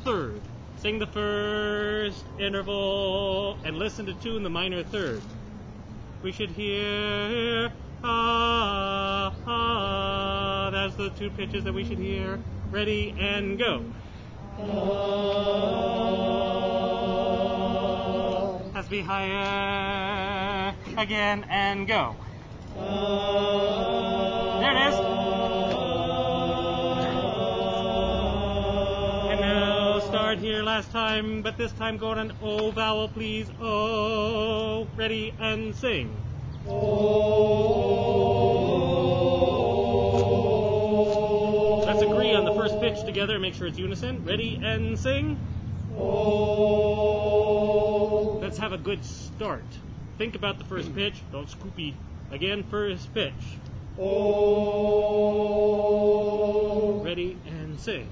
third. Sing the first interval and listen to two in the minor third. We should hear ah, ah. That's the two pitches that we should hear. Ready and go. Has to be higher. Again and go. There it is. And now start here last time, but this time go on an O vowel, please. O. Ready and sing. O. Let's agree on the first pitch together and make sure it's unison. Ready and sing. O. Let's have a good start. Think about the first pitch. Don't scoopy. Again, first pitch. O. Ready and sing.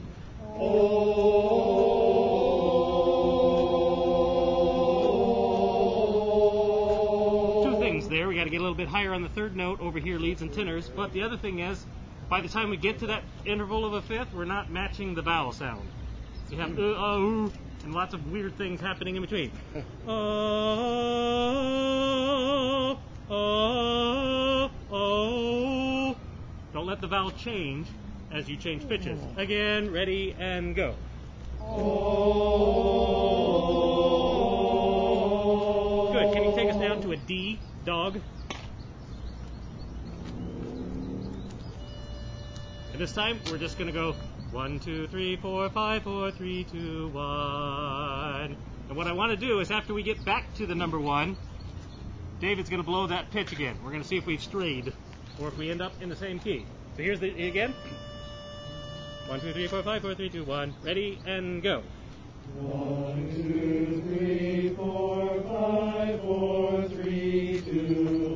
O. Two things there. We got to get a little bit higher on the third note over here, leads and tenors. But the other thing is, by the time we get to that interval of a fifth, we're not matching the vowel sound. We have and lots of weird things happening in between. Oh, oh, oh. Don't let the vowel change as you change pitches. Again, ready and go. Oh. Good. Can you take us down to a D, dog? And this time we're just going to go 1, 2, 3, 4, 5, 4, 3, 2, 1. And what I want to do is after we get back to the number 1, David's going to blow that pitch again. We're going to see if we've strayed or if we end up in the same key. So here's the again. 1, 2, 3, 4, 5, 4, 3, 2, 1. Ready and go. 1, 2, 3, 4, 5, 4, 3, 2,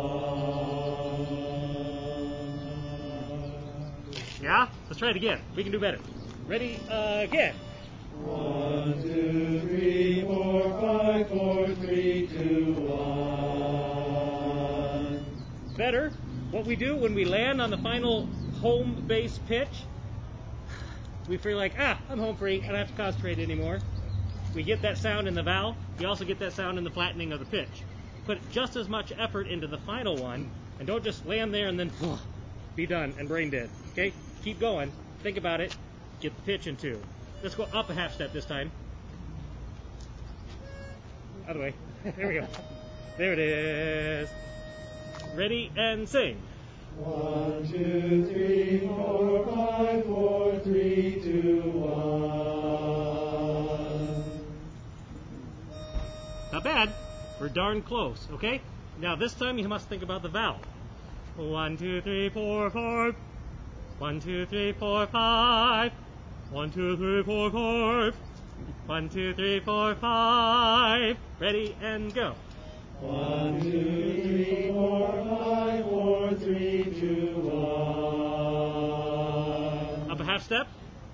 1. Yeah? Let's try it again. We can do better. Ready again. 1, 2, 3, 4, 5, 4, 3, 2, 1. Better. What we do when we land on the final home base pitch, we feel like, I'm home free. I don't have to concentrate anymore. We get that sound in the vowel. We also get that sound in the flattening of the pitch. Put just as much effort into the final one, and don't just land there and then be done and brain dead. Okay? Keep going. Think about it. Get the pitch in two. Let's go up a half step this time. Other way. There we go. There it is. Ready and sing. 1, 2, 3, 4, 5, 4, 3, 2, 1. Not bad. We're darn close, okay? Now this time you must think about the vowel. 1, 2, 3, 4, 5. 1, 2, 3, 4, 5. 1, 2, 3, 4, 5. 1, 2, 3, 4, 5. Ready and go. 1, 2, 3, 4, 5, 4, 3, 2, 1. Up a half step.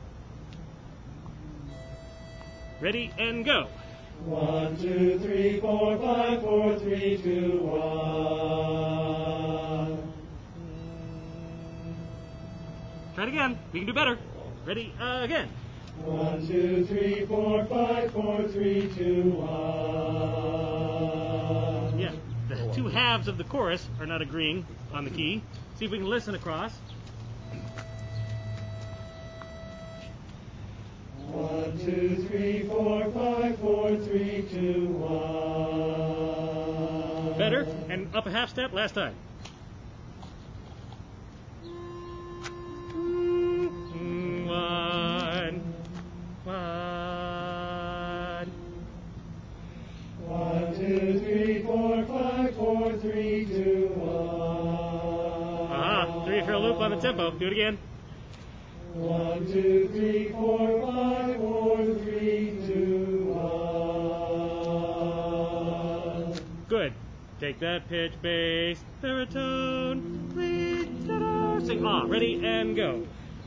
Ready and go. 1, 2, 3, 4, 5, 4, 3, 2, 1. Try it again. We can do better. Ready again. 1, 2, 3, 4, 5, 4, 3, 2, 1. Yeah, the two halves of the chorus are not agreeing on the key. See if we can listen across. 1, 2, 3, 4, 5, 4, 3, 2, 1. Better. And up a half step last time. 1, 2, 3, 4, 5, 4, 3, 2, 1. 3 for a loop on the tempo. Do it again. 1, 2, 3, 4, 5, 4, 3, 2, 1. Good. Take that pitch, bass, baritone, lead, tenor, sing ready and go.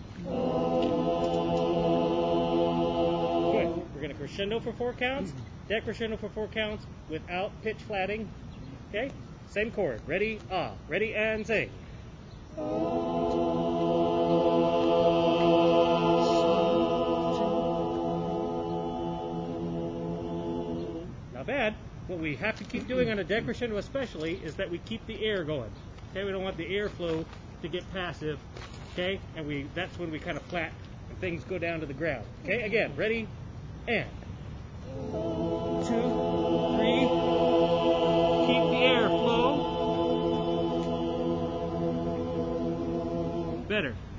Good. We're going to crescendo for 4 counts, decrescendo for 4 counts without pitch flatting. Okay? Same chord. Ready, ready and sing. not bad. What we have to keep doing on a deck crescendo especially is that we keep the air going. Okay, we don't want the airflow to get passive. Okay, and that's when we kind of flat and things go down to the ground. Okay, again, ready, and 2, 3, keep the air flow. Better.